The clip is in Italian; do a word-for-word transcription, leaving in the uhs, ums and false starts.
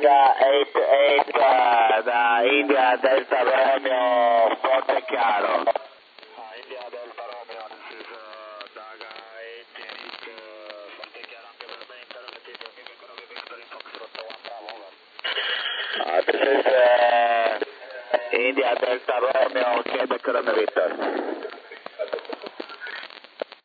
Daga otto otto uh, da India Delta Romeo, forte e chiaro. Uh, India Delta Romeo, this is uh, Daga otto otto, uh, forte e chiaro anche per me, interrogative, Quebec Romeo Victory Foxtrot one Bravo, over. Uh, this is uh, India Delta Romeo, Quebec Romeo Victor.